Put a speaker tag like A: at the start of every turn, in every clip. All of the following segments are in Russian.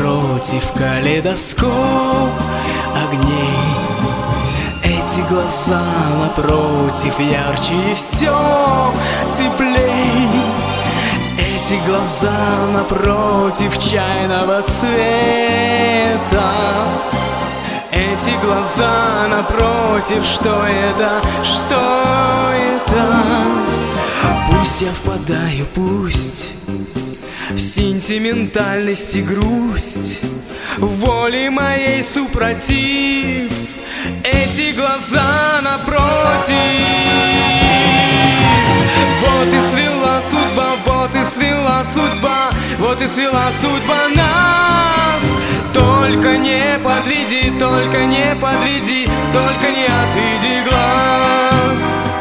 A: напротив калейдоскоп огней. Эти глаза напротив ярче и все теплей. Эти глаза напротив чайного цвета. Эти глаза напротив, что это, что это? Пусть я впадаю, пусть в сентиментальность и грусть, воли моей супротив. Эти глаза напротив. Вот и свела судьба, вот и свела судьба, вот и свела судьба нас. Только не подведи, только не подведи, только не отведи глаз.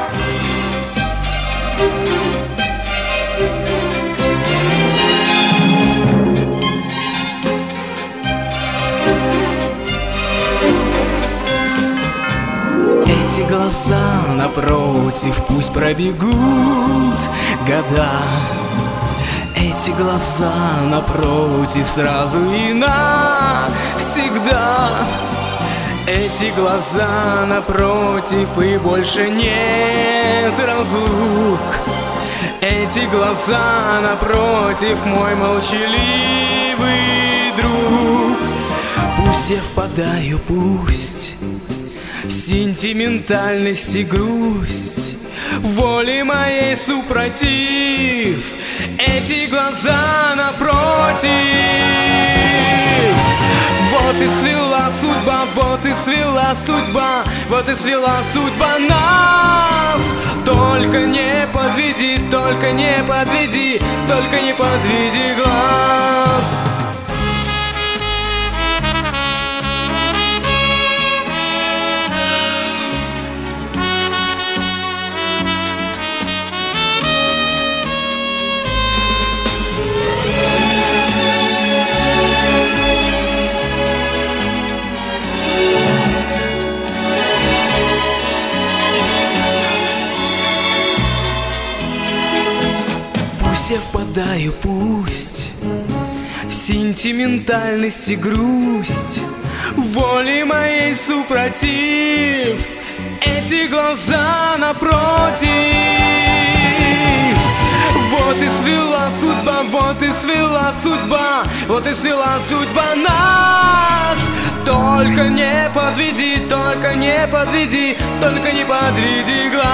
A: Эти глаза напротив, пусть пробегут года. Эти глаза напротив, сразу и навсегда. Эти глаза напротив, и больше нет разлук. Эти глаза напротив, мой молчаливый друг. Пусть я впадаю, пусть в сентиментальность и грусть, воли моей супротив. Эти глаза напротив. Вот и свела судьба, вот и свела судьба, вот и свела судьба нас. Только не подведи, только не подведи, только не подведи глаз. Я впадаю, пусть в сентиментальность и грусть, воли моей супротив. Эти глаза напротив. Вот и свела судьба, вот и свела судьба, вот и свела судьба нас. Только не подведи, только не подведи, только не подведи глаз.